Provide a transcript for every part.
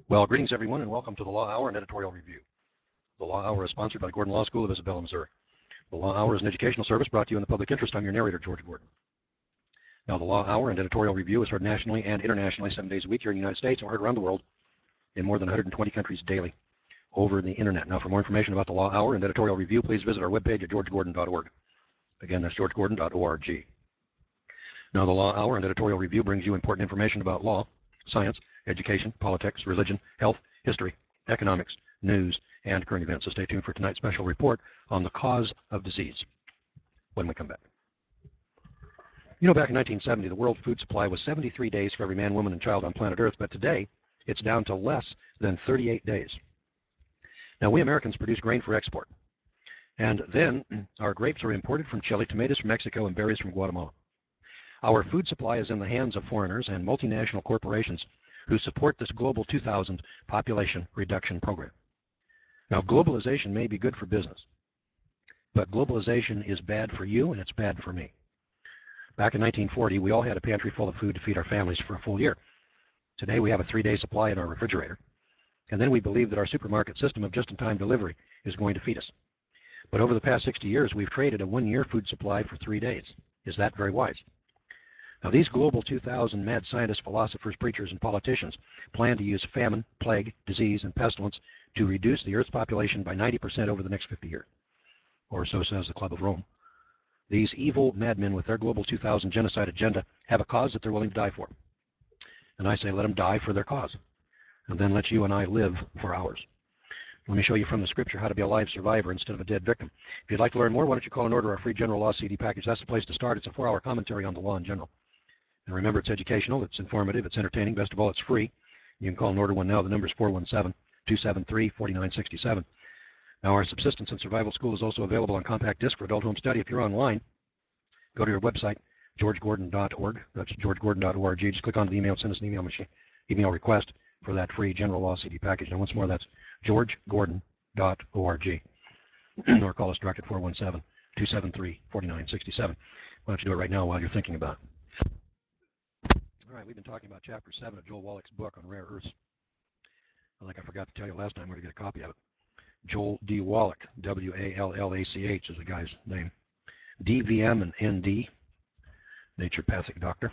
Well, greetings everyone, and welcome to the Law Hour and Editorial Review. The Law Hour is sponsored by the Gordon Law School of Isabella, Missouri. The Law Hour is an educational service brought to you in the public interest. I'm your narrator, George Gordon. Now, the Law Hour and Editorial Review is heard nationally and internationally 7 days a week here in the United States, and we're heard around the world in more than 120 countries daily over the internet. Now, for more information about the Law Hour and Editorial Review, please visit our webpage at georgegordon.org. Again, that's georgegordon.org. Now, the Law Hour and Editorial Review brings you important information about law, science, education, politics, religion, health, history, economics, news, and current events. So stay tuned for tonight's special report on the cause of disease when we come back. You know, back in 1970, the world food supply was 73 days for every man, woman, and child on planet Earth, but today it's down to less than 38 days. Now, we Americans produce grain for export, and then our grapes are imported from Chile, tomatoes from Mexico, and berries from Guatemala. Our food supply is in the hands of foreigners and multinational corporations who support this Global 2000 population reduction program. Now, globalization may be good for business, but globalization is bad for you and it's bad for me. Back in 1940, we all had a pantry full of food to feed our families for a full year. Today, we have a 3-day supply in our refrigerator, and then we believe that our supermarket system of just-in-time delivery is going to feed us. But over the past 60 years, we've traded a 1-year food supply for 3 days. Is that very wise? Now, these Global 2000 mad scientists, philosophers, preachers, and politicians plan to use famine, plague, disease, and pestilence to reduce the Earth's population by 90% over the next 50 years, or so says the Club of Rome. These evil madmen with their Global 2000 genocide agenda have a cause that they're willing to die for. And I say let them die for their cause, and then let you and I live for ours. Let me show you from the scripture how to be a live survivor instead of a dead victim. If you'd like to learn more, why don't you call and order our free General Law CD package. That's the place to start. It's a 4-hour commentary on the law in general. And remember, it's educational, it's informative, it's entertaining. Best of all, it's free. You can call and order one now. The number is 417-273-4967. Now, our Subsistence and Survival School is also available on compact disc for adult home study. If you're online, go to your website, georgegordon.org. That's georgegordon.org. Just click on the email and send us an email request for that free General Law CD package. Now, once more, that's georgegordon.org. Or call us direct at 417-273-4967. Why don't you do it right now while you're thinking about it? All right, we've been talking about Chapter 7 of Joel Wallach's book on rare earths. I think I forgot to tell you last time where to get a copy of it. Joel D. Wallach, W-A-L-L-A-C-H is the guy's name. DVM and ND, naturopathic doctor.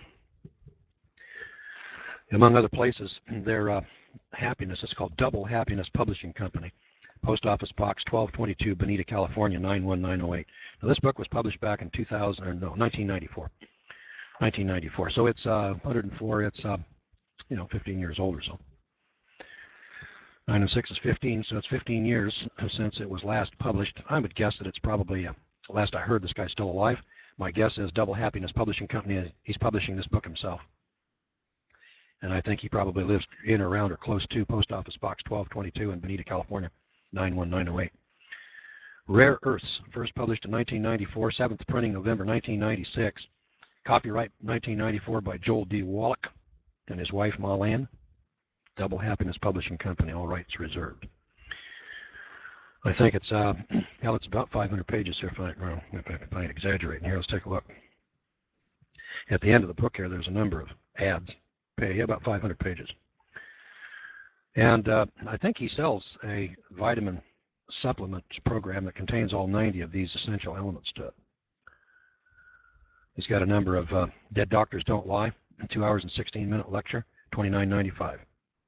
Among other places, their Happiness is called Double Happiness Publishing Company. Post Office Box 1222, Bonita, California, 91908. Now, this book was published back in 1994. 1994. So it's 104. It's 15 years old or so. 9 and 6 is 15, so it's 15 years since it was last published. I would guess that it's probably last I heard this guy's still alive. My guess is Double Happiness Publishing Company. He's publishing this book himself, and I think he probably lives in or around or close to Post Office Box 1222 in Bonita, California, 91908. Rare Earths, first published in 1994, 7th printing November 1996. Copyright 1994 by Joel D. Wallach and his wife Ma Lan. Double Happiness Publishing Company, all rights reserved. I think it's it's about 500 pages here. If I ain't exaggerating here, let's take a look. At the end of the book here, there's a number of ads. About 500 pages. And I think he sells a vitamin supplement program that contains all 90 of these essential elements to it. He's got a number of Dead Doctors Don't Lie, a 2 hours and 16-minute lecture, $29.95.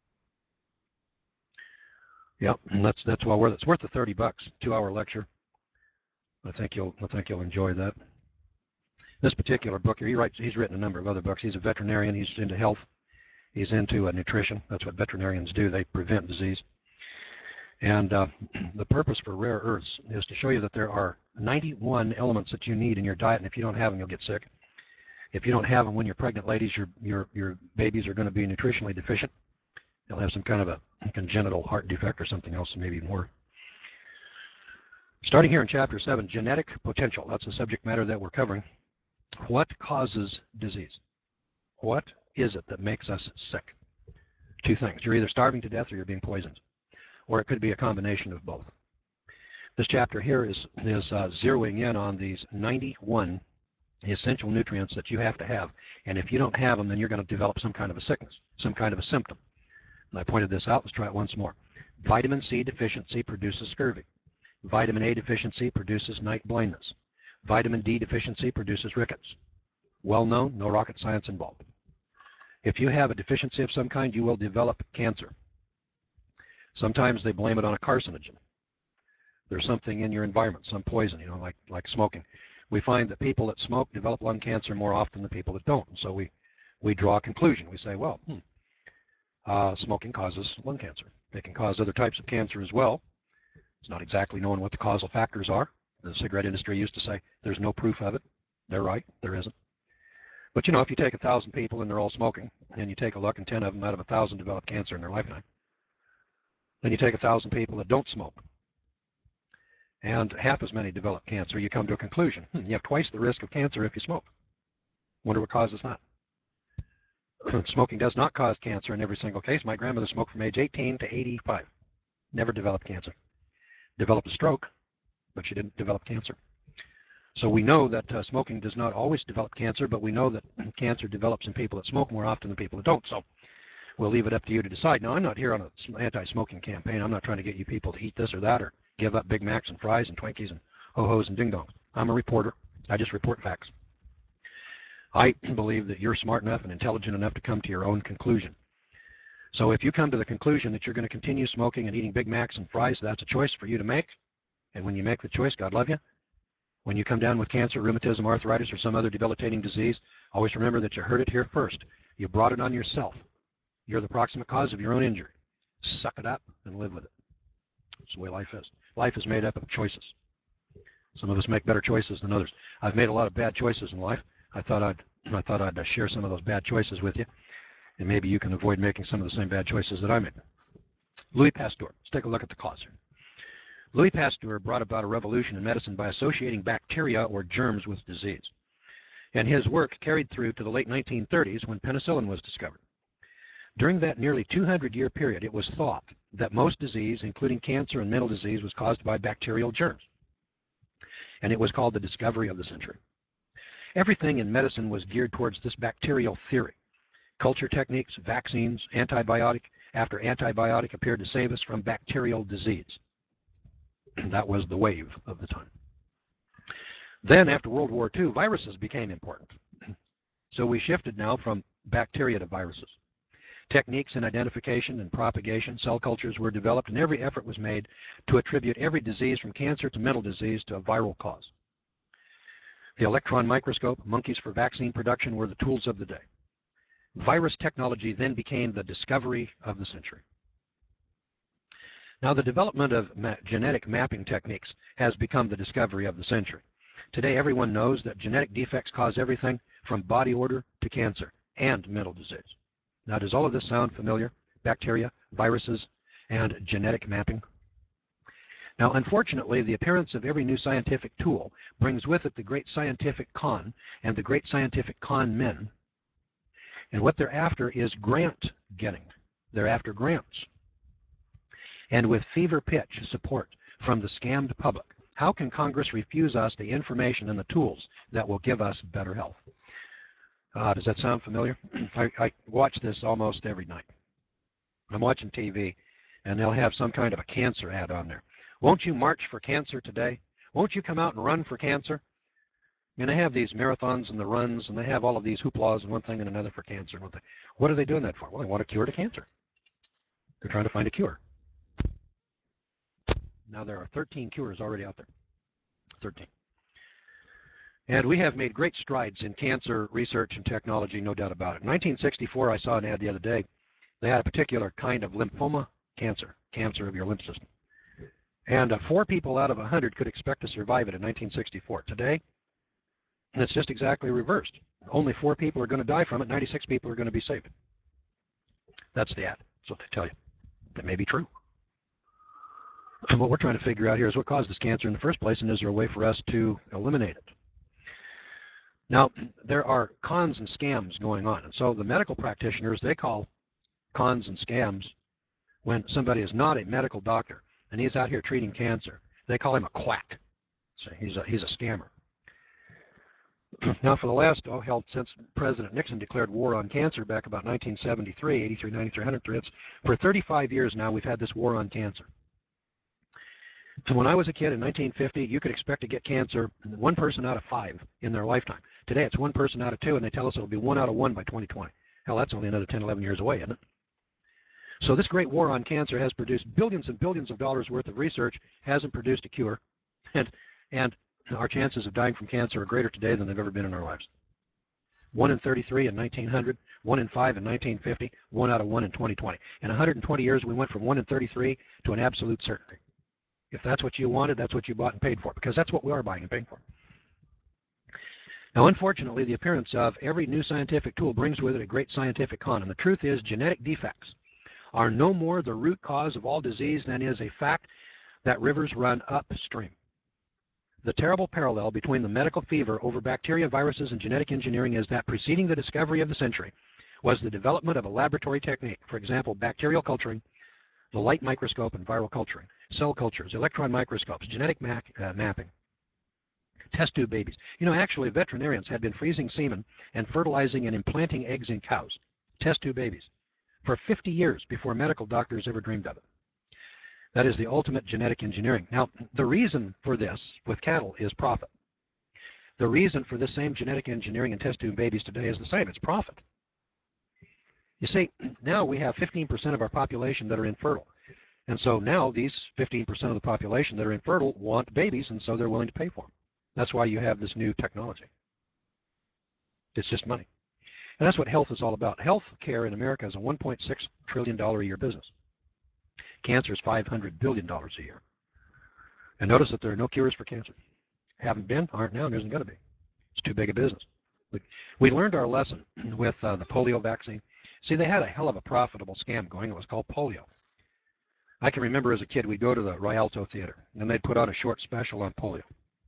Yep, and that's well worth it. It's worth the $30. 2-hour lecture. I think you'll enjoy that. This particular book here, he's written a number of other books. He's a veterinarian. He's into health. He's into nutrition. That's what veterinarians do. They prevent disease. And the purpose for Rare Earths is to show you that there are 91 elements that you need in your diet, and if you don't have them, you'll get sick. If you don't have them when you're pregnant, ladies, your babies are going to be nutritionally deficient. They'll have some kind of a congenital heart defect or something else, maybe even more. Starting here in Chapter 7, genetic potential. That's the subject matter that we're covering. What causes disease? What is it that makes us sick? 2 things. You're either starving to death or you're being poisoned. Or it could be a combination of both. This chapter here is zeroing in on these 91 essential nutrients that you have to have. And if you don't have them, then you're going to develop some kind of a sickness, some kind of a symptom. And I pointed this out. Let's try it once more. Vitamin C deficiency produces scurvy. Vitamin A deficiency produces night blindness. Vitamin D deficiency produces rickets. Well known, no rocket science involved. If you have a deficiency of some kind, you will develop cancer. Sometimes they blame it on a carcinogen. There's something in your environment, some poison, like smoking. We find that people that smoke develop lung cancer more often than people that don't. And so we draw a conclusion. We say, well, smoking causes lung cancer. It can cause other types of cancer as well. It's not exactly known what the causal factors are. The cigarette industry used to say there's no proof of it. They're right, there isn't. But if you take 1,000 people and they're all smoking, and you take a look and 10 of them out of 1,000 develop cancer in their lifetime, then you take 1,000 people that don't smoke, and half as many develop cancer, you come to a conclusion. You have twice the risk of cancer if you smoke. Wonder what causes that. Smoking does not cause cancer in every single case. My grandmother smoked from age 18 to 85. Never developed cancer. Developed a stroke, but she didn't develop cancer. So we know that smoking does not always develop cancer, but we know that cancer develops in people that smoke more often than people that don't. So we'll leave it up to you to decide. Now, I'm not here on an anti-smoking campaign. I'm not trying to get you people to eat this or that or give up Big Macs and fries and Twinkies and ho-hos and ding-dongs. I'm a reporter. I just report facts. I believe that you're smart enough and intelligent enough to come to your own conclusion. So if you come to the conclusion that you're going to continue smoking and eating Big Macs and fries, that's a choice for you to make. And when you make the choice, God love you. When you come down with cancer, rheumatism, arthritis, or some other debilitating disease, always remember that you heard it here first. You brought it on yourself. You're the proximate cause of your own injury. Suck it up and live with it. That's the way life is. Life is made up of choices. Some of us make better choices than others. I've made a lot of bad choices in life. I thought I'd share some of those bad choices with you, and maybe you can avoid making some of the same bad choices that I made. Louis Pasteur. Let's take a look at the cause here. Louis Pasteur brought about a revolution in medicine by associating bacteria or germs with disease. And his work carried through to the late 1930s when penicillin was discovered. During that nearly 200-year period, it was thought that most disease, including cancer and mental disease, was caused by bacterial germs. And it was called the discovery of the century. Everything in medicine was geared towards this bacterial theory. Culture techniques, vaccines, antibiotic after antibiotic appeared to save us from bacterial disease. That was the wave of the time. Then, after World War II, viruses became important. So we shifted now from bacteria to viruses. Techniques in identification and propagation, cell cultures were developed, and every effort was made to attribute every disease from cancer to mental disease to a viral cause. The electron microscope, monkeys for vaccine production were the tools of the day. Virus technology then became the discovery of the century. Now, the development of genetic mapping techniques has become the discovery of the century. Today, everyone knows that genetic defects cause everything from body odor to cancer and mental disease. Now, does all of this sound familiar? Bacteria, viruses, and genetic mapping? Now, unfortunately, the appearance of every new scientific tool brings with it the great scientific con and the great scientific con men. And what they're after is grant getting. They're after grants. And with fever pitch support from the scammed public, how can Congress refuse us the information and the tools that will give us better health? Does that sound familiar? I watch this almost every night. I'm watching TV, and they'll have some kind of a cancer ad on there. Won't you march for cancer today? Won't you come out and run for cancer? I mean, they have these marathons and the runs, and they have all of these hooplas and one thing and another for cancer. And one thing. What are they doing that for? Well, they want a cure to cancer. They're trying to find a cure. Now, there are 13 cures already out there. 13. And we have made great strides in cancer research and technology, no doubt about it. In 1964, I saw an ad the other day. They had a particular kind of lymphoma cancer of your lymph system. And 4 people out of 100 could expect to survive it in 1964. Today, it's just exactly reversed. Only 4 people are going to die from it. 96 people are going to be saved. That's the ad. That's what they tell you. That may be true. And what we're trying to figure out here is what caused this cancer in the first place, and is there a way for us to eliminate it? Now, there are cons and scams going on. And so the medical practitioners, they call cons and scams when somebody is not a medical doctor and he's out here treating cancer. They call him a quack. So he's a scammer. Now, for the last, since President Nixon declared war on cancer back about 1973, 83, 93, 103, for 35 years now we've had this war on cancer. So when I was a kid in 1950, you could expect to get cancer 1 person out of 5 in their lifetime. Today it's 1 person out of 2, and they tell us it'll be 1 out of 1 by 2020. Hell, that's only another 10, 11 years away, isn't it? So this great war on cancer has produced billions and billions of dollars worth of research, hasn't produced a cure, and our chances of dying from cancer are greater today than they've ever been in our lives. 1 in 33 in 1900, 1 in 5 in 1950, 1 out of 1 in 2020. In 120 years, we went from 1 in 33 to an absolute certainty. If that's what you wanted, that's what you bought and paid for, because that's what we are buying and paying for. Now, unfortunately, the appearance of every new scientific tool brings with it a great scientific con, and the truth is genetic defects are no more the root cause of all disease than is a fact that rivers run upstream. The terrible parallel between the medical fever over bacteria, viruses, and genetic engineering is that preceding the discovery of the century was the development of a laboratory technique, for example, bacterial culturing, the light microscope, and viral culturing, cell cultures, electron microscopes, genetic mapping, test tube babies. You know, actually, veterinarians had been freezing semen and fertilizing and implanting eggs in cows, test tube babies, for 50 years before medical doctors ever dreamed of it. That is the ultimate genetic engineering. Now, the reason for this with cattle is profit. The reason for this same genetic engineering in test tube babies today is the same. It's profit. You see, now we have 15% of our population that are infertile. And so now these 15% of the population that are infertile want babies, and so they're willing to pay for them. That's why you have this new technology. It's just money. And that's what health is all about. Health care in America is a $1.6 trillion a year business. Cancer is $500 billion a year. And notice that there are no cures for cancer. Haven't been, aren't now, and there isn't going to be. It's too big a business. We learned our lesson with the polio vaccine. See, they had a hell of a profitable scam going. It was called polio. I can remember as a kid, we'd go to the Rialto Theater, and they'd put on a short special on polio.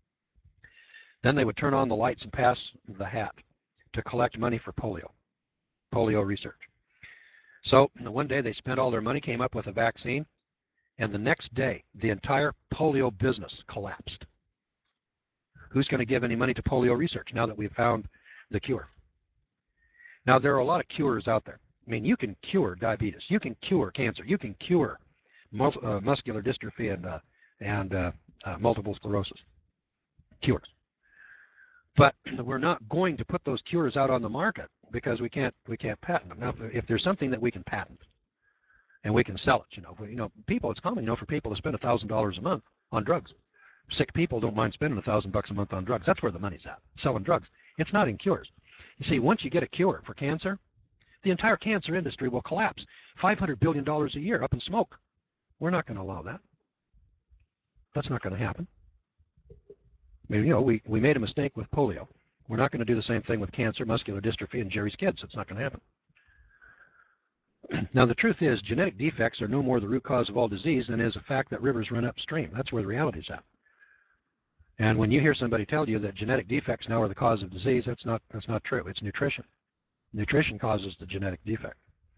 Then they would turn on the lights and pass the hat to collect money for polio research. So one day they spent all their money, came up with a vaccine, and the next day the entire polio business collapsed. Who's going to give any money to polio research now that we've found the cure? Now, there are a lot of cures out there. I mean, you can cure diabetes. You can cure cancer. You can cure muscular dystrophy and multiple sclerosis. Cures. But we're not going to put those cures out on the market because we can't patent them. Now, if there's something that we can patent and we can sell it, people, it's common, for people to spend $1,000 a month on drugs. Sick people don't mind spending $1,000 a month on drugs. That's where the money's at, selling drugs. It's not in cures. You see, once you get a cure for cancer, the entire cancer industry will collapse. $500 billion a year up in smoke. We're not going to allow that. That's not going to happen. I mean, we made a mistake with polio. We're not going to do the same thing with cancer, muscular dystrophy, and Jerry's kids. It's not going to happen. Now, the truth is, genetic defects are no more the root cause of all disease than is a fact that rivers run upstream. That's where the reality is at. And when you hear somebody tell you that genetic defects now are the cause of disease, that's not true. It's nutrition. Nutrition causes the genetic defect.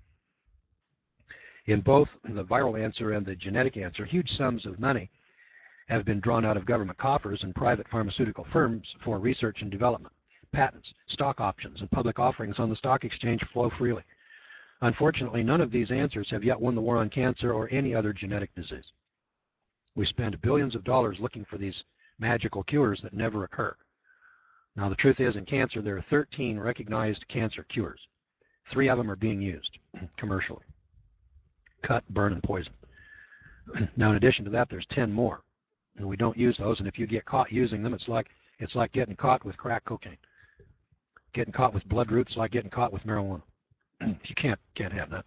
In both the viral answer and the genetic answer, huge sums of money have been drawn out of government coffers and private pharmaceutical firms for research and development. Patents, stock options, and public offerings on the stock exchange flow freely. Unfortunately, none of these answers have yet won the war on cancer or any other genetic disease. We spend billions of dollars looking for these magical cures that never occur. Now, the truth is, in cancer, there are 13 recognized cancer cures. 3 of them are being used commercially. Cut, burn, and poison. Now, in addition to that, there's 10 more. And we don't use those, and if you get caught using them, it's like getting caught with crack cocaine. Getting caught with blood roots, like getting caught with marijuana. You can't have that.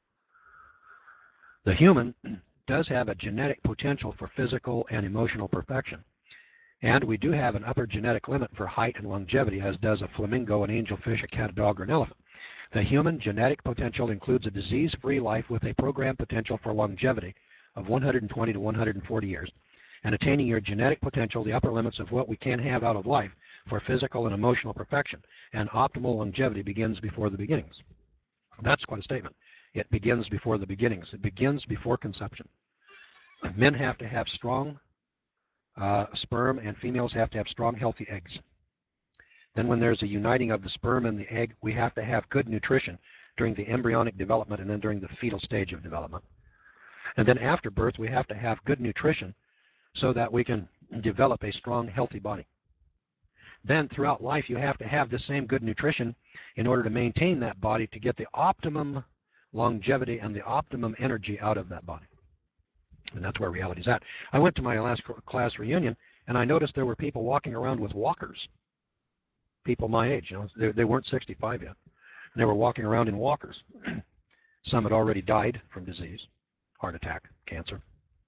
The human does have a genetic potential for physical and emotional perfection. And we do have an upper genetic limit for height and longevity, as does a flamingo, an angelfish, a cat, a dog, or an elephant. The human genetic potential includes a disease-free life with a programmed potential for longevity of 120 to 140 years. And attaining your genetic potential, the upper limits of what we can have out of life for physical and emotional perfection. And optimal longevity begins before the beginnings. That's quite a statement. It begins before the beginnings. It begins before conception. Men have to have strong sperm, and females have to have strong, healthy eggs. Then when there's a uniting of the sperm and the egg, we have to have good nutrition during the embryonic development and then during the fetal stage of development. And then after birth, we have to have good nutrition so that we can develop a strong, healthy body. Then throughout life, you have to have this same good nutrition in order to maintain that body to get the optimum longevity and the optimum energy out of that body. And that's where reality is at. I went to my last class reunion, and I noticed there were people walking around with walkers. People my age, they weren't 65 yet. And they were walking around in walkers. Some had already died from disease, heart attack, cancer.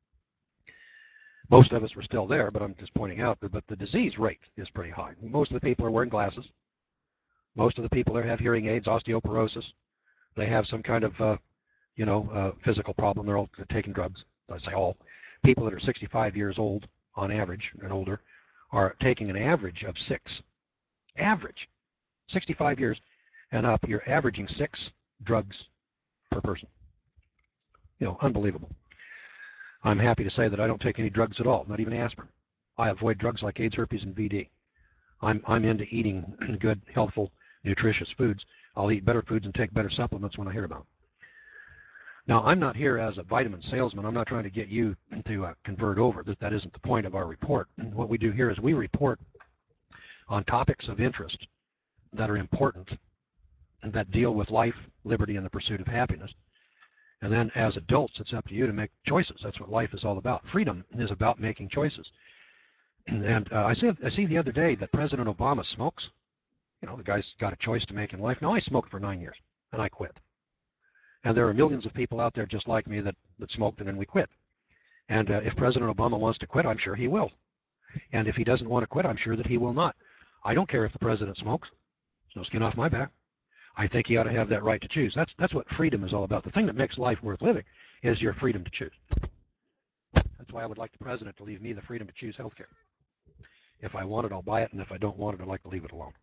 Most of us were still there, but I'm just pointing out that the disease rate is pretty high. Most of the people are wearing glasses. Most of the people there have hearing aids, osteoporosis. They have some kind of, physical problem. They're all taking drugs. I say all. People that are 65 years old, on average, and older, are taking an average of 6. Average. 65 years and up, you're averaging 6 drugs per person. Unbelievable. I'm happy to say that I don't take any drugs at all, not even aspirin. I avoid drugs like AIDS, herpes, and VD. I'm into eating good, healthful, nutritious foods. I'll eat better foods and take better supplements when I hear about them. Now, I'm not here as a vitamin salesman. I'm not trying to get you to convert over. That isn't the point of our report. What we do here is we report on topics of interest that are important and that deal with life, liberty, and the pursuit of happiness. And then as adults, it's up to you to make choices. That's what life is all about. Freedom is about making choices. And I see the other day that President Obama smokes. The guy's got a choice to make in life. Now, I smoked for 9 years, and I quit. And there are millions of people out there just like me that smoked and then we quit. And if President Obama wants to quit, I'm sure he will. And if he doesn't want to quit, I'm sure that he will not. I don't care if the president smokes. There's no skin off my back. I think he ought to have that right to choose. That's what freedom is all about. The thing that makes life worth living is your freedom to choose. That's why I would like the president to leave me the freedom to choose health care. If I want it, I'll buy it, and if I don't want it, I'd like to leave it alone.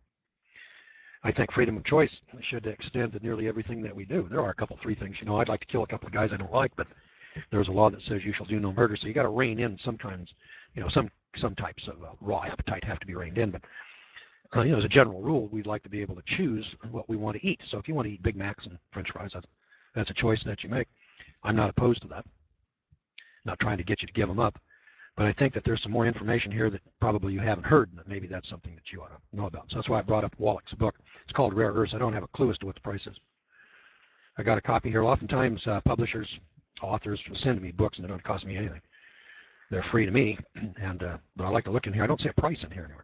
I think freedom of choice should extend to nearly everything that we do. There are 3 things. I'd like to kill a couple of guys I don't like, but there's a law that says you shall do no murder, so you got to rein in sometimes. Some types of raw appetite have to be reined in, but as a general rule, we'd like to be able to choose what we want to eat. So if you want to eat Big Macs and French fries, that's a choice that you make. I'm not opposed to that. Not trying to get you to give them up. But I think that there's some more information here that probably you haven't heard, and that maybe that's something that you ought to know about. So that's why I brought up Wallach's book. It's called Rare Earths. I don't have a clue as to what the price is. I got a copy here. Oftentimes, publishers, authors send me books, and they don't cost me anything. They're free to me, but I like to look in here. I don't see a price in here anywhere.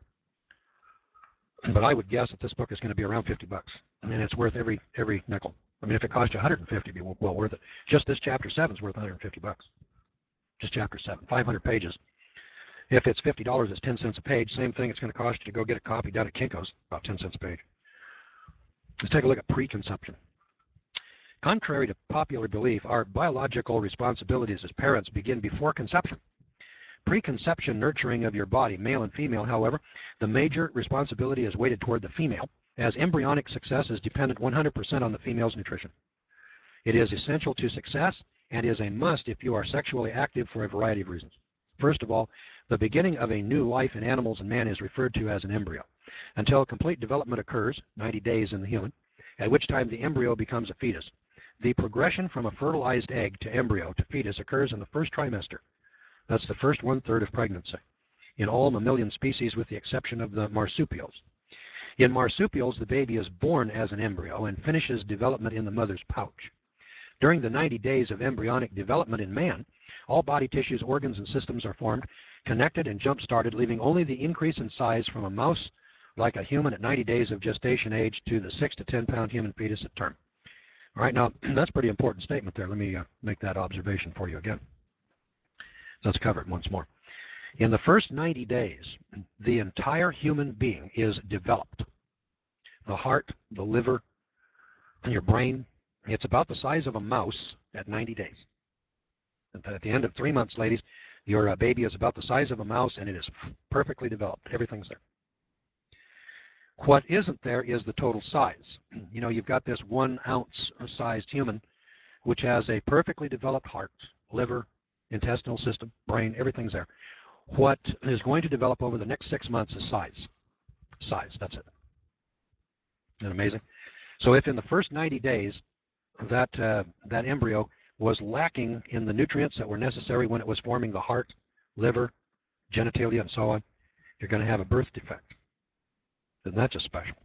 But I would guess that this book is going to be around $50. And it's worth every nickel. I mean, if it cost you $150, it'd be well worth it. Just this chapter 7 is worth $150. Just chapter 7, 500 pages. If it's $50, it's 10 cents a page. Same thing it's going to cost you to go get a copy down at Kinko's, about 10 cents a page. Let's take a look at preconception. Contrary to popular belief, our biological responsibilities as parents begin before conception. Preconception nurturing of your body, male and female, however, the major responsibility is weighted toward the female, as embryonic success is dependent 100% on the female's nutrition. It is essential to success and is a must if you are sexually active for a variety of reasons. First of all, the beginning of a new life in animals and man is referred to as an embryo. Until complete development occurs, 90 days in the human, at which time the embryo becomes a fetus. The progression from a fertilized egg to embryo to fetus occurs in the first trimester. That's the first 1/3 of pregnancy in all mammalian species with the exception of the marsupials. In marsupials, the baby is born as an embryo and finishes development in the mother's pouch. During the 90 days of embryonic development in man, all body tissues, organs, and systems are formed, connected, and jump-started, leaving only the increase in size from a mouse like a human at 90 days of gestation age to the 6 to 10-pound human fetus at term. All right, now, that's a pretty important statement there. Let me make that observation for you again. Let's cover it once more. In the first 90 days, the entire human being is developed. The heart, the liver, and your brain, it's about the size of a mouse at 90 days. At the end of 3 months, ladies, your baby is about the size of a mouse, and it is perfectly developed. Everything's there. What isn't there is the total size. You've got this 1-ounce sized human, which has a perfectly developed heart, liver, intestinal system, brain, everything's there. What is going to develop over the next 6 months is size. Size, that's it. Isn't that amazing? So if in the first 90 days that embryo was lacking in the nutrients that were necessary when it was forming the heart, liver, genitalia, and so on, you're going to have a birth defect. Isn't that just special?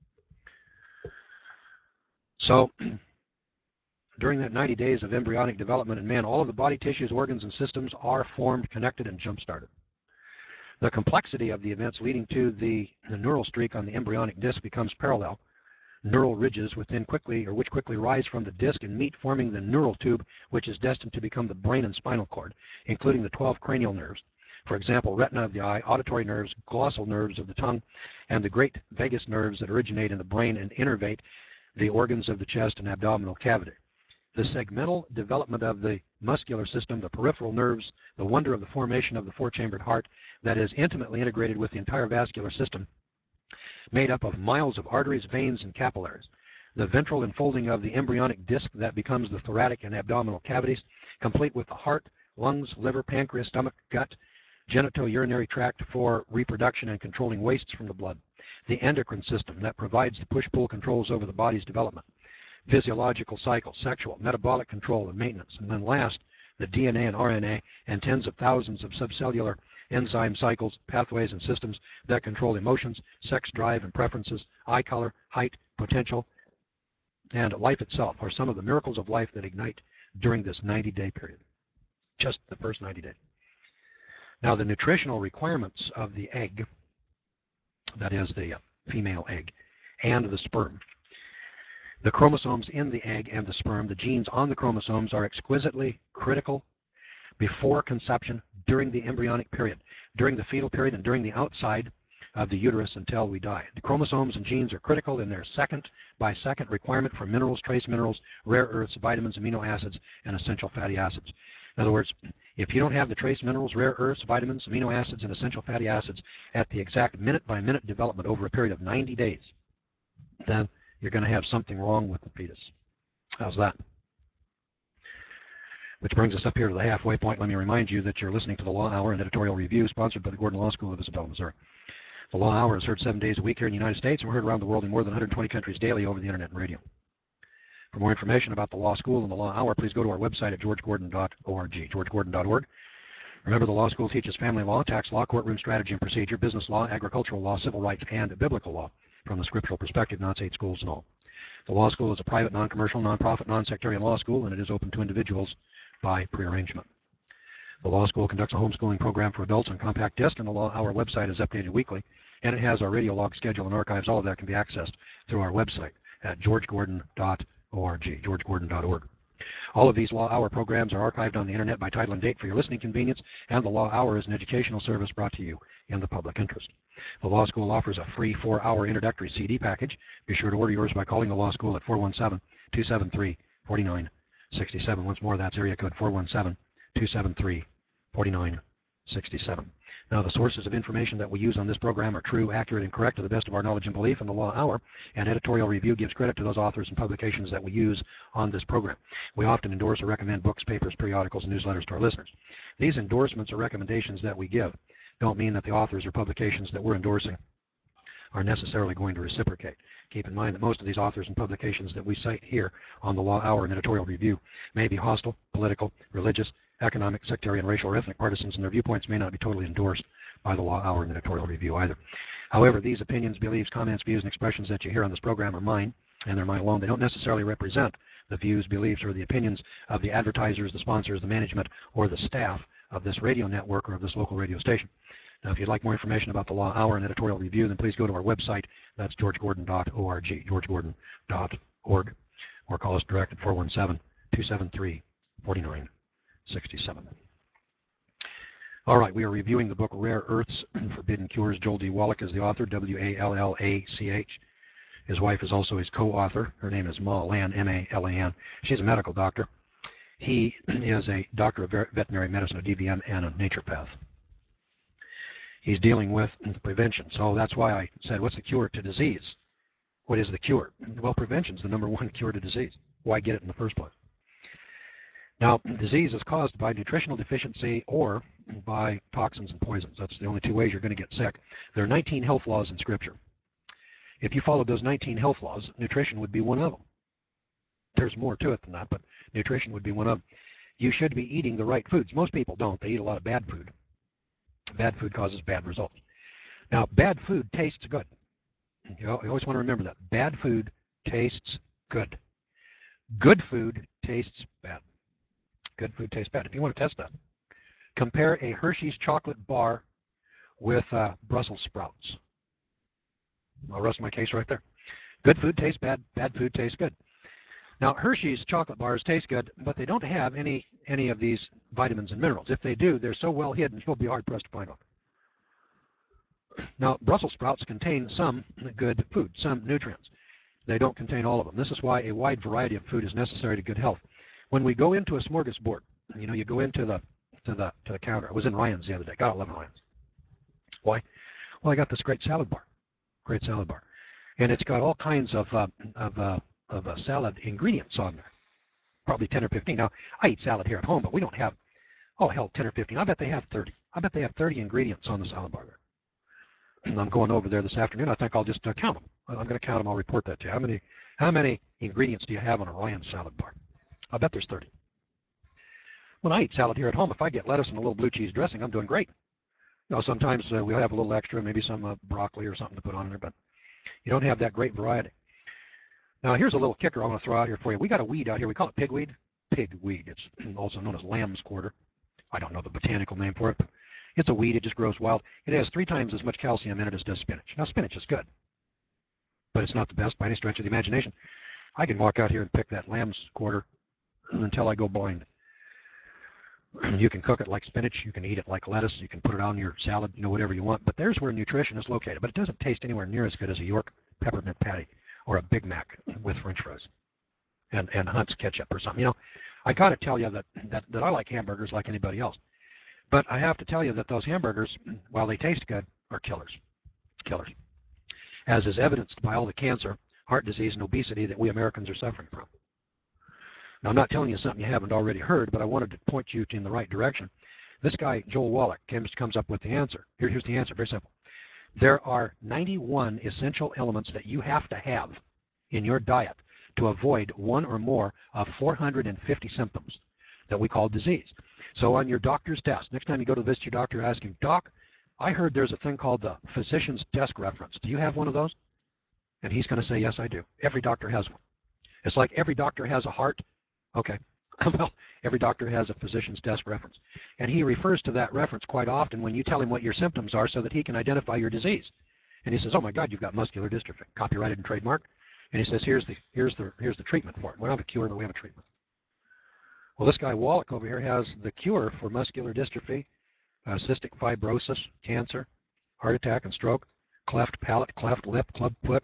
So during that 90 days of embryonic development in man, all of the body tissues, organs, and systems are formed, connected, and jump-started. The complexity of the events leading to the neural streak on the embryonic disc becomes parallel. Neural ridges which quickly rise from the disc and meet, forming the neural tube, which is destined to become the brain and spinal cord, including the 12 cranial nerves. For example, retina of the eye, auditory nerves, glossal nerves of the tongue, and the great vagus nerves that originate in the brain and innervate the organs of the chest and abdominal cavity. The segmental development of the muscular system, the peripheral nerves, the wonder of the formation of the four-chambered heart that is intimately integrated with the entire vascular system, made up of miles of arteries, veins, and capillaries. The ventral enfolding of the embryonic disc that becomes the thoracic and abdominal cavities, complete with the heart, lungs, liver, pancreas, stomach, gut, genitourinary tract for reproduction and controlling wastes from the blood. The endocrine system that provides the push-pull controls over the body's development. Physiological cycle, sexual, metabolic control, and maintenance. And then last, the DNA and RNA and tens of thousands of subcellular enzyme cycles, pathways, and systems that control emotions, sex drive, and preferences, eye color, height, potential, and life itself are some of the miracles of life that ignite during this 90-day period. Just the first 90 days. Now, the nutritional requirements of the egg, that is the female egg, and the sperm. The chromosomes in the egg and the sperm, the genes on the chromosomes, are exquisitely critical before conception, during the embryonic period, during the fetal period, and during the outside of the uterus until we die. The chromosomes and genes are critical in their second-by-second requirement for minerals, trace minerals, rare earths, vitamins, amino acids, and essential fatty acids. In other words, if you don't have the trace minerals, rare earths, vitamins, amino acids, and essential fatty acids at the exact minute-by-minute development over a period of 90 days, then you're going to have something wrong with the fetus. How's that? Which brings us up here to the halfway point. Let me remind you that you're listening to the Law Hour, an editorial review sponsored by the Gordon Law School of Isabella, Missouri. The Law Hour is heard 7 days a week here in the United States, and we're heard around the world in more than 120 countries daily over the internet and radio. For more information about the Law School and the Law Hour, please go to our website at georgegordon.org, georgegordon.org. Remember, the Law School teaches family law, tax law, courtroom strategy and procedure, business law, agricultural law, civil rights, and biblical law from the scriptural perspective, not state schools and all. The Law School is a private, non-commercial, non-profit, non-sectarian law school, and it is open to individuals by prearrangement. The Law School conducts a homeschooling program for adults on compact disc, and the Law Hour website is updated weekly, and it has our radio log schedule and archives. All of that can be accessed through our website at georgegordon.org, georgegordon.org. All of these Law Hour programs are archived on the internet by title and date for your listening convenience, and the Law Hour is an educational service brought to you in the public interest. The Law School offers a free 4-hour introductory CD package. Be sure to order yours by calling the Law School at 417-273-4967. Once more, that's area code 417-273-4967. Now, the sources of information that we use on this program are true, accurate, and correct to the best of our knowledge and belief, and the Law Hour and editorial review gives credit to those authors and publications that we use on this program. We often endorse or recommend books, papers, periodicals, and newsletters to our listeners. These endorsements or recommendations that we give don't mean that the authors or publications that we're endorsing are necessarily going to reciprocate. Keep in mind that most of these authors and publications that we cite here on the Law Hour and editorial review may be hostile, political, religious, economic, sectarian, racial, or ethnic partisans, and their viewpoints may not be totally endorsed by the Law Hour and editorial review either. However, these opinions, beliefs, comments, views, and expressions that you hear on this program are mine, and they're mine alone. They don't necessarily represent the views, beliefs, or the opinions of the advertisers, the sponsors, the management, or the staff of this radio network or of this local radio station. Now, if you'd like more information about the Law Hour and editorial review, then please go to our website. That's georgegordon.org, georgegordon.org, or call us direct at 417-273-4967. All right, we are reviewing the book Rare Earths, Forbidden Cures. Joel D. Wallach is the author, W-A-L-L-A-C-H. His wife is also his co-author. Her name is Ma Lan, M-A-L-A-N. She's a medical doctor. He is a doctor of veterinary medicine, a DVM, and a naturopath. He's dealing with the prevention. So that's why I said, what's the cure to disease? What is the cure? Well, prevention is the #1 cure to disease. Why get it in the first place? Now, disease is caused by nutritional deficiency or by toxins and poisons. That's the only 2 ways you're going to get sick. There are 19 health laws in Scripture. If you followed those 19 health laws, nutrition would be one of them. There's more to it than that, but nutrition would be one of them. You should be eating the right foods. Most people don't. They eat a lot of bad food. Bad food causes bad results. Now, bad food tastes good. You always want to remember that. Bad food tastes good. Good food tastes bad. Good food tastes bad. If you want to test that, compare a Hershey's chocolate bar with Brussels sprouts. I'll rest my case right there. Good food tastes bad. Bad food tastes good. Now, Hershey's chocolate bars taste good, but they don't have any of these vitamins and minerals. If they do, they're so well hidden, you'll be hard-pressed to find them. Now, Brussels sprouts contain some good food, some nutrients. They don't contain all of them. This is why a wide variety of food is necessary to good health. When we go into a smorgasbord, you go into the counter. I was in Ryan's the other day. God, I love Ryan's. Why? Well, I got this great salad bar. Great salad bar. And it's got all kinds of salad ingredients on there. Probably 10 or 15. Now, I eat salad here at home, but we don't have, 10 or 15. I bet they have 30. I bet they have 30 ingredients on the salad bar there. And I'm going over there this afternoon. I think I'll just count them. I'm going to count them. I'll report that to you. How many ingredients do you have on a Ryan salad bar? I bet there's 30. When I eat salad here at home, if I get lettuce and a little blue cheese dressing, I'm doing great. Sometimes we'll have a little extra, maybe some broccoli or something to put on there, but you don't have that great variety. Now, here's a little kicker I want to throw out here for you. We got a weed out here. We call it pigweed. Pigweed. It's also known as lamb's quarter. I don't know the botanical name for it, but it's a weed. It just grows wild. It has 3 times as much calcium in it as does spinach. Now, spinach is good, but it's not the best by any stretch of the imagination. I can walk out here and pick that lamb's quarter until I go blind. You can cook it like spinach. You can eat it like lettuce. You can put it on your salad, whatever you want. But there's where nutrition is located. But it doesn't taste anywhere near as good as a York peppermint patty or a Big Mac with French fries and Hunt's ketchup or something. I got to tell you that I like hamburgers like anybody else. But I have to tell you that those hamburgers, while they taste good, are killers. Killers. As is evidenced by all the cancer, heart disease, and obesity that we Americans are suffering from. Now, I'm not telling you something you haven't already heard, but I wanted to point you in the right direction. This guy, Joel Wallach, comes up with the answer. Here's the answer, very simple. There are 91 essential elements that you have to have in your diet to avoid one or more of 450 symptoms that we call disease. So on your doctor's desk, next time you go to visit your doctor, ask him, Doc, I heard there's a thing called the physician's desk reference. Do you have one of those? And he's going to say, yes, I do. Every doctor has one. It's like every doctor has a heart. Okay. Well, every doctor has a physician's desk reference. And he refers to that reference quite often when you tell him what your symptoms are so that he can identify your disease. And he says, oh my God, you've got muscular dystrophy, copyrighted and trademarked. And he says, here's the treatment for it. We don't have a cure, but we have a treatment. Well, this guy Wallach over here has the cure for muscular dystrophy, cystic fibrosis, cancer, heart attack and stroke, cleft palate, cleft lip, club foot.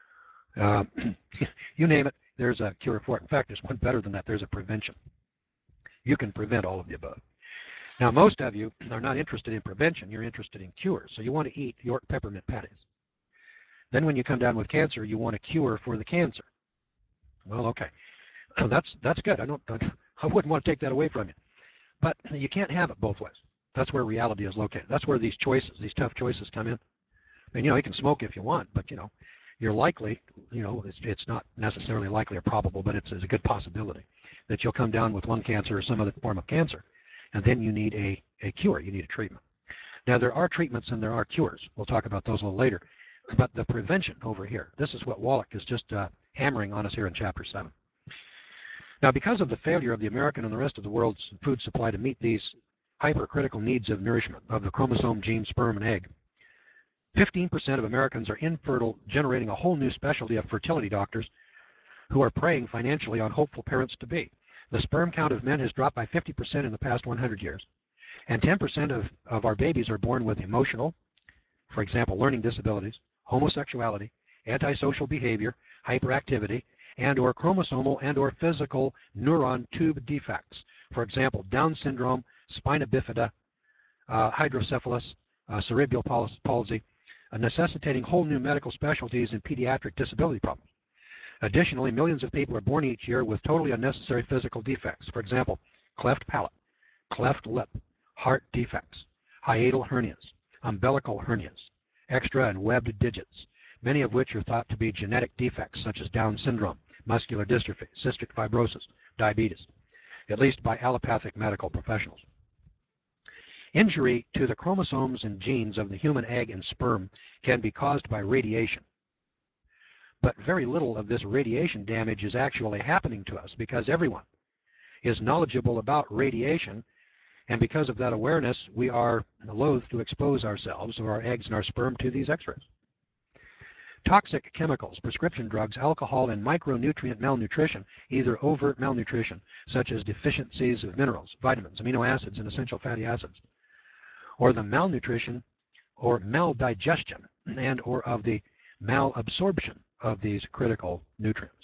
You name it, there's a cure for it. In fact, there's one better than that. There's a prevention. You can prevent all of the above. Now, most of you are not interested in prevention. You're interested in cures. So you want to eat York peppermint patties. Then when you come down with cancer, you want a cure for the cancer. Well, okay. That's good. I wouldn't want to take that away from you. But you can't have it both ways. That's where reality is located. That's where these tough choices come in. And, you can smoke if you want, but, you're likely, it's not necessarily likely or probable, but it's a good possibility that you'll come down with lung cancer or some other form of cancer, and then you need a cure. You need a treatment. Now, there are treatments and there are cures. We'll talk about those a little later. But the prevention over here, this is what Wallach is just hammering on us here in Chapter 7. Now, because of the failure of the American and the rest of the world's food supply to meet these hypercritical needs of nourishment of the chromosome, gene, sperm, and egg, 15% of Americans are infertile, generating a whole new specialty of fertility doctors who are preying financially on hopeful parents-to-be. The sperm count of men has dropped by 50% in the past 100 years, and 10% of our babies are born with emotional, for example, learning disabilities, homosexuality, antisocial behavior, hyperactivity, and or chromosomal and or physical neuron tube defects. For example, Down syndrome, spina bifida, hydrocephalus, cerebral palsy, necessitating whole new medical specialties in pediatric disability problems. Additionally, millions of people are born each year with totally unnecessary physical defects. For example, cleft palate, cleft lip, heart defects, hiatal hernias, umbilical hernias, extra and webbed digits, many of which are thought to be genetic defects such as Down syndrome, muscular dystrophy, cystic fibrosis, diabetes, at least by allopathic medical professionals. Injury to the chromosomes and genes of the human egg and sperm can be caused by radiation. But very little of this radiation damage is actually happening to us because everyone is knowledgeable about radiation, and because of that awareness, we are loath to expose ourselves or our eggs and our sperm to these X-rays. Toxic chemicals, prescription drugs, alcohol, and micronutrient malnutrition, either overt malnutrition, such as deficiencies of minerals, vitamins, amino acids, and essential fatty acids, or the malnutrition or maldigestion and or of the malabsorption of these critical nutrients.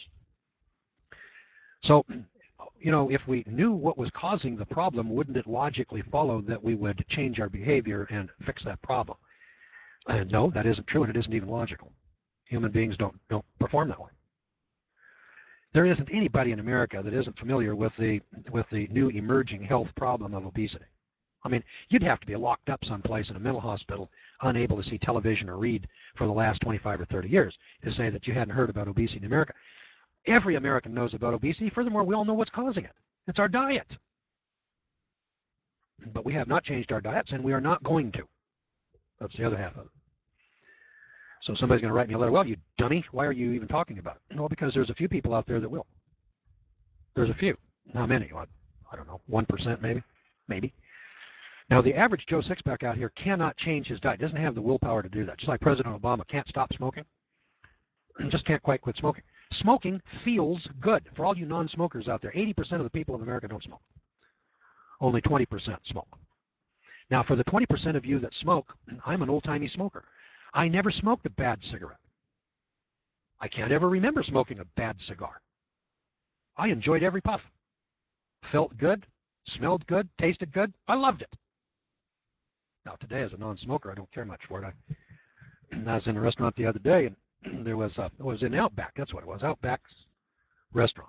So, you know, if we knew what was causing the problem, wouldn't it logically follow that we would change our behavior and fix that problem? And no, that isn't true, and it isn't even logical. Human beings don't perform that way. There isn't anybody in America that isn't familiar with the new emerging health problem of obesity. I mean, you'd have to be locked up someplace in a mental hospital, unable to see television or read for the last 25 or 30 years to say that you hadn't heard about obesity in America. Every American knows about obesity. Furthermore, we all know what's causing it. It's our diet. But we have not changed our diets, and we are not going to. That's the other half of it. So somebody's going to write me a letter, well, you dummy, why are you even talking about it? Well, because there's a few people out there that will. There's a few. How many? I don't know, 1% maybe? Maybe. Now, the average Joe Sixpack out here cannot change his diet. Doesn't have the willpower to do that. Just like President Obama can't stop smoking. Just can't quite quit smoking. Smoking feels good. For all you non-smokers out there, 80% of the people in America don't smoke. Only 20% smoke. Now, for the 20% of you that smoke, I'm an old-timey smoker. I never smoked a bad cigarette. I can't ever remember smoking a bad cigar. I enjoyed every puff. Felt good, smelled good, tasted good. I loved it. Now, today, as a non-smoker, I don't care much for it. I was in a restaurant the other day, and it was in Outback. That's what it was, Outback's restaurant.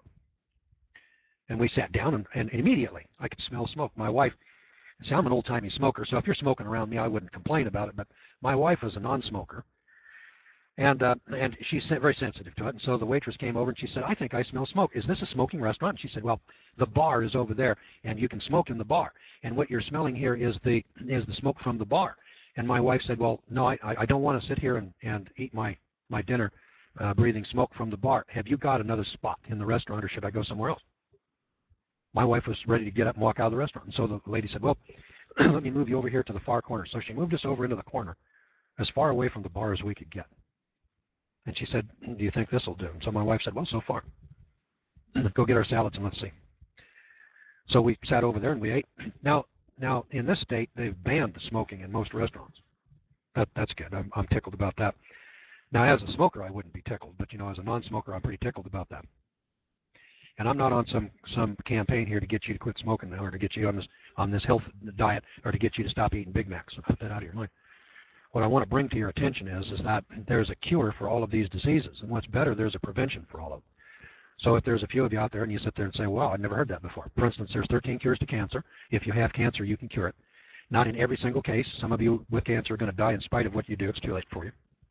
And we sat down, and immediately I could smell smoke. My wife, see, I'm an old-timey smoker, so if you're smoking around me, I wouldn't complain about it. But my wife was a non-smoker, and she's very sensitive to it. And so the waitress came over, and she said, I think I smell smoke. Is this a smoking restaurant? And she said, well, the bar is over there, and you can smoke in the bar. And what you're smelling here is the smoke from the bar. And my wife said, well, no, I don't want to sit here and eat my dinner breathing smoke from the bar. Have you got another spot in the restaurant, or should I go somewhere else? My wife was ready to get up and walk out of the restaurant. And so the lady said, well, let me move you over here to the far corner. So she moved us over into the corner, as far away from the bar as we could get. And she said, do you think this will do? And so my wife said, well, so far. Go get our salads and let's see. So we sat over there and we ate. Now in this state, they've banned the smoking in most restaurants. That's good. I'm tickled about that. Now, as a smoker, I wouldn't be tickled. But, you know, as a non-smoker, I'm pretty tickled about that. And I'm not on some campaign here to get you to quit smoking now, or to get you on this health diet, or to get you to stop eating Big Macs. So put that out of your mind. What I want to bring to your attention is that there's a cure for all of these diseases. And what's better, there's a prevention for all of them. So if there's a few of you out there and you sit there and say, well, I've never heard that before. For instance, there's 13 cures to cancer. If you have cancer, you can cure it. Not in every single case. Some of you with cancer are going to die in spite of what you do. It's too late for you.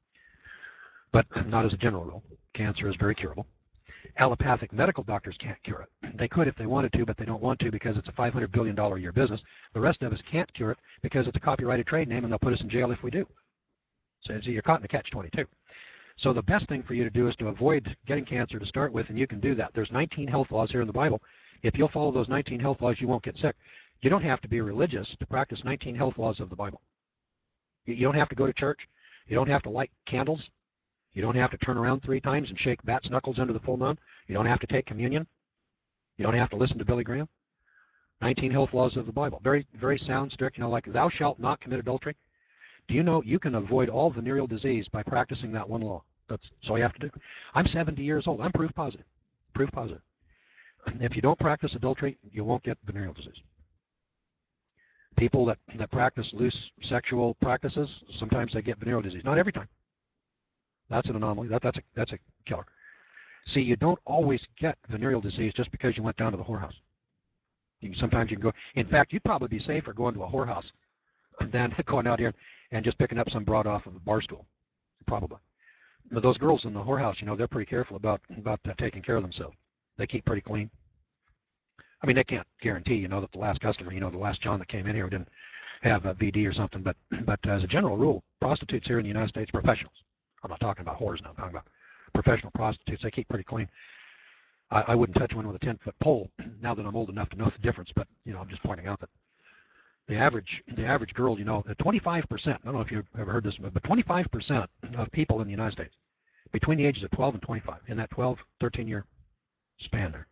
But not as a general rule. Cancer is very curable. Allopathic medical doctors can't cure it. They could if they wanted to, but they don't want to because it's a $500 billion a year business. The rest of us can't cure it because it's a copyrighted trade name, and they'll put us in jail if we do. So you're caught in a catch-22. So the best thing for you to do is to avoid getting cancer to start with, and you can do that. There's 19 health laws here in the Bible. If you'll follow those 19 health laws, you won't get sick. You don't have to be religious to practice 19 health laws of the Bible. You don't have to go to church. You don't have to light candles. You don't have to turn around 3 times and shake bats' knuckles under the full moon. You don't have to take communion. You don't have to listen to Billy Graham. 19 health laws of the Bible. Very, very sound, strict. You know, like thou shalt not commit adultery. Do you know you can avoid all venereal disease by practicing that one law? That's all you have to do. I'm 70 years old. I'm proof positive. Proof positive. If you don't practice adultery, you won't get venereal disease. People that practice loose sexual practices, sometimes they get venereal disease. Not every time. That's an anomaly. That's a killer. See, you don't always get venereal disease just because you went down to the whorehouse. Sometimes you can go. In fact, you'd probably be safer going to a whorehouse than going out here and just picking up some broad off of a bar stool. Probably. But those girls in the whorehouse, they're pretty careful about taking care of themselves. They keep pretty clean. I mean, they can't guarantee, that the last customer, the last John that came in here didn't have a VD or something. But as a general rule, prostitutes here in the United States, professionals. I'm not talking about whores now. I'm talking about professional prostitutes. They keep pretty clean. I wouldn't touch one with a 10-foot pole now that I'm old enough to know the difference. But I'm just pointing out that the average girl, 25%. I don't know if you've ever heard this, but 25% of people in the United States between the ages of 12 and 25, in that 12, 13-year span there,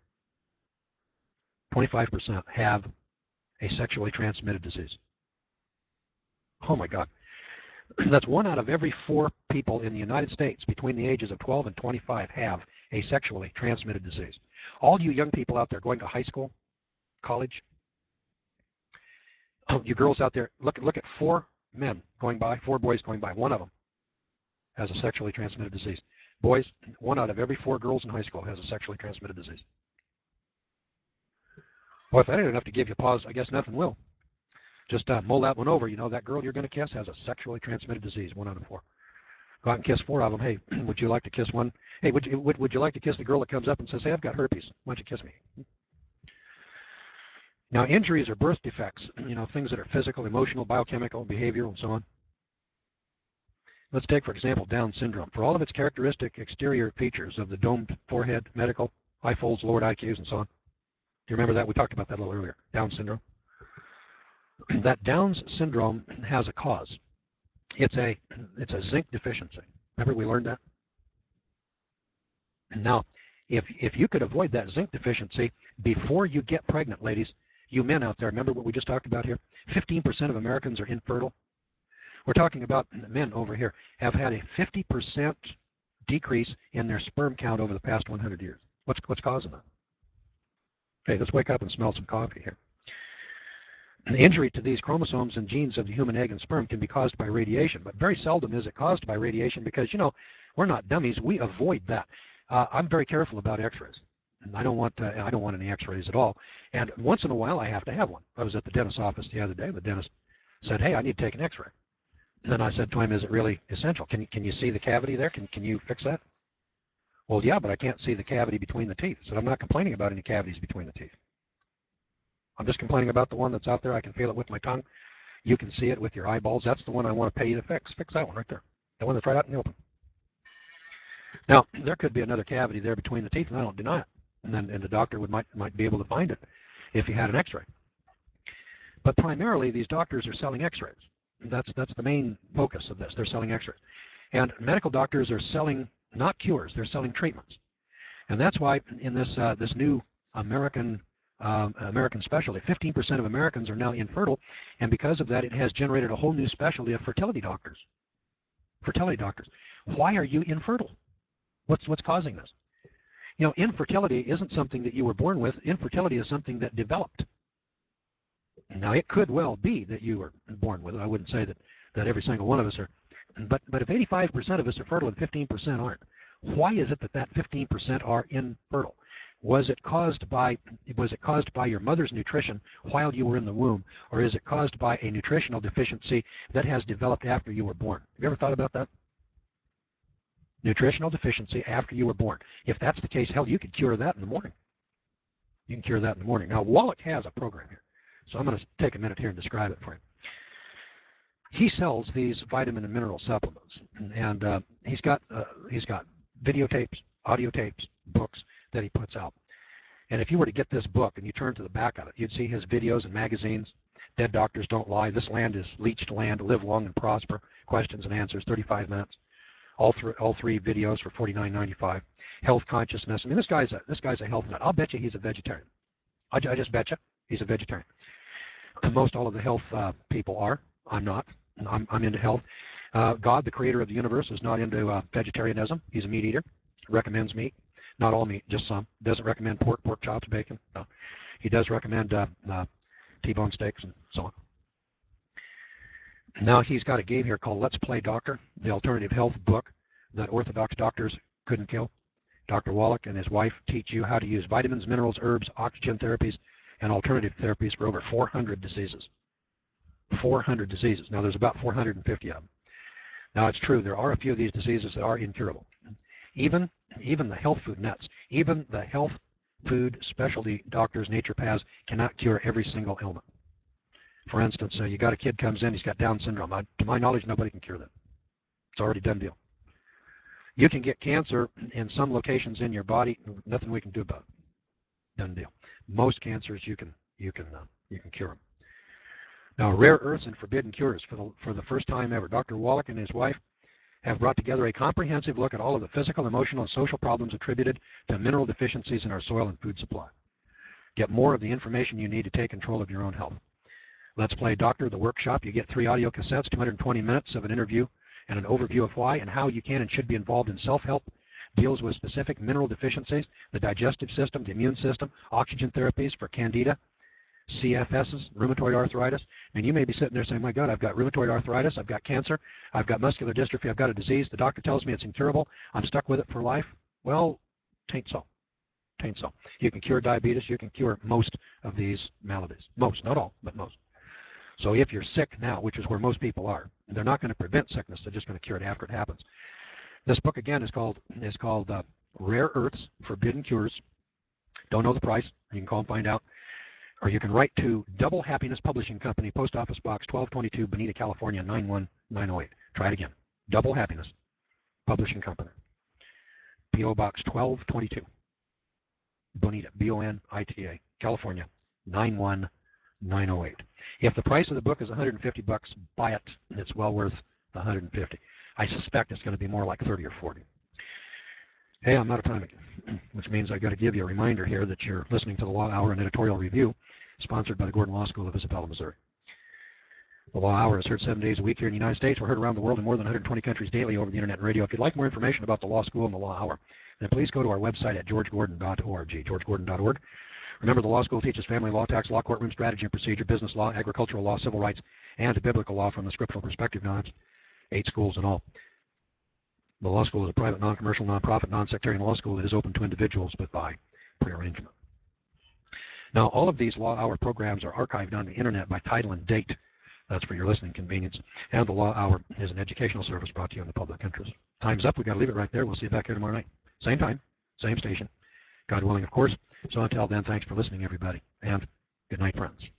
25% have a sexually transmitted disease. Oh my God. That's 1 out of every 4 people in the United States between the ages of 12 and 25 have a sexually transmitted disease. All you young people out there going to high school, college, you girls out there, look at 4 men going by, 4 boys going by. 1 of them has a sexually transmitted disease. Boys, 1 out of every 4 girls in high school has a sexually transmitted disease. Well, if that ain't enough to give you pause, I guess nothing will. Just mull that one over. That girl you're going to kiss has a sexually transmitted disease, 1 out of 4. Go out and kiss 4 of them. Hey, would you like to kiss one? Hey, would you like to kiss the girl that comes up and says, hey, I've got herpes. Why don't you kiss me? Now, injuries or birth defects, things that are physical, emotional, biochemical, behavioral, and so on. Let's take, for example, Down syndrome. For all of its characteristic exterior features of the domed forehead, medical, high folds, lowered IQs, and so on. Do you remember that? We talked about that a little earlier. Down syndrome. That Down's syndrome has a cause. It's a zinc deficiency. Remember we learned that? Now, if you could avoid that zinc deficiency before you get pregnant, ladies, you men out there, remember what we just talked about here? 15% of Americans are infertile. We're talking about men over here have had a 50% decrease in their sperm count over the past 100 years. What's causing that? Hey, let's wake up and smell some coffee here. The injury to these chromosomes and genes of the human egg and sperm can be caused by radiation, but very seldom is it caused by radiation because, we're not dummies. We avoid that. I'm very careful about X-rays. I don't want any X-rays at all. And once in a while, I have to have one. I was at the dentist's office the other day. The dentist said, hey, I need to take an X-ray. And then I said to him, is it really essential? Can you see the cavity there? Can you fix that? Well, yeah, but I can't see the cavity between the teeth. So I'm not complaining about any cavities between the teeth. I'm just complaining about the one that's out there. I can feel it with my tongue. You can see it with your eyeballs. That's the one I want to pay you to fix. Fix that one right there. The one that's right out in the open. Now, there could be another cavity there between the teeth, and I don't deny it. And the doctor might be able to find it if he had an X-ray. But primarily, these doctors are selling X-rays. That's the main focus of this. They're selling X-rays. And medical doctors are selling not cures, they're selling treatments. And that's why in this new American specialty, 15% of Americans are now infertile, and because of that, it has generated a whole new specialty of fertility doctors. Fertility doctors. Why are you infertile? What's causing this? Infertility isn't something that you were born with. Infertility is something that developed. Now, it could well be that you were born with it. I wouldn't say that every single one of us are. But if 85% of us are fertile and 15% aren't, why is it that 15% are infertile? Was it caused by your mother's nutrition while you were in the womb, or is it caused by a nutritional deficiency that has developed after you were born? Have you ever thought about that? Nutritional deficiency after you were born. If that's the case, hell, you could cure that in the morning. You can cure that in the morning. Now, Wallach has a program here, so I'm going to take a minute here and describe it for you. He sells these vitamin and mineral supplements, and he's got videotapes, audio tapes, books that he puts out. And if you were to get this book and you turn to the back of it, you'd see his videos and magazines. Dead Doctors Don't Lie. This land is leached land. Live long and prosper. Questions and answers. 35 minutes. All three videos for $49.95. Health consciousness. I mean, this guy's a health nut. I'll bet you he's a vegetarian. I just bet you he's a vegetarian. Most all of the health people are. I'm not. I'm into health. God, the creator of the universe, is not into vegetarianism. He's a meat eater. Recommends meat. Not all meat, just some. Doesn't recommend pork chops, bacon. No. He does recommend T-bone steaks and so on. Now he's got a game here called Let's Play Doctor, the alternative health book that orthodox doctors couldn't kill. Dr. Wallach and his wife teach you how to use vitamins, minerals, herbs, oxygen therapies, and alternative therapies for over 400 diseases. 400 diseases. Now there's about 450 of them. Now it's true, there are a few of these diseases that are incurable. Even the health food nuts, even the health food specialty doctors, naturopaths, cannot cure every single ailment. For instance, you got a kid comes in, he's got Down syndrome. To my knowledge, nobody can cure that. It's already done deal. You can get cancer in some locations in your body, nothing we can do about it. Done deal. Most cancers you can cure them. Now, rare earths and forbidden cures. For the first time ever, Dr. Wallach and his wife have brought together a comprehensive look at all of the physical, emotional, and social problems attributed to mineral deficiencies in our soil and food supply. Get more of the information you need to take control of your own health. Let's Play Doctor, the workshop. You get 3 audio cassettes, 220 minutes of an interview, and an overview of why and how you can and should be involved in self-help, deals with specific mineral deficiencies, the digestive system, the immune system, oxygen therapies for candida, CFSs, rheumatoid arthritis. And you may be sitting there saying, my God, I've got rheumatoid arthritis, I've got cancer, I've got muscular dystrophy, I've got a disease, the doctor tells me it's incurable, I'm stuck with it for life. Well, tain't so. Tain't so. You can cure diabetes, you can cure most of these maladies. Most, not all, but most. So if you're sick now, which is where most people are, they're not going to prevent sickness, they're just going to cure it after it happens. This book, again, is called Rare Earths, Forbidden Cures. Don't know the price. You can call and find out. Or you can write to Double Happiness Publishing Company, Post Office Box 1222, Bonita, California, 91908. Try it again. Double Happiness Publishing Company, P.O. Box 1222, Bonita, B-O-N-I-T-A, California, 91908. If the price of the book is $150, buy it. It's well worth the $150. I suspect it's going to be more like $30 or $40. Hey, I'm out of time again, which means I've got to give you a reminder here that you're listening to the Law Hour and Editorial Review, sponsored by the Gordon Law School of Isabella, Missouri. The Law Hour is heard 7 days a week here in the United States. We're heard around the world in more than 120 countries daily over the internet and radio. If you'd like more information about the Law School and the Law Hour, then please go to our website at georgegordon.org, georgegordon.org. Remember, the Law School teaches family law, tax law, courtroom strategy and procedure, business law, agricultural law, civil rights, and biblical law from the scriptural perspective. Now, it's 8 schools in all. The law school is a private, non-commercial, non-profit, non-sectarian law school that is open to individuals, but by prearrangement. Now, all of these Law Hour programs are archived on the internet by title and date. That's for your listening convenience. And the Law Hour is an educational service brought to you in the public interest. Time's up. We've got to leave it right there. We'll see you back here tomorrow night. Same time, same station. God willing, of course. So until then, thanks for listening, everybody. And good night, friends.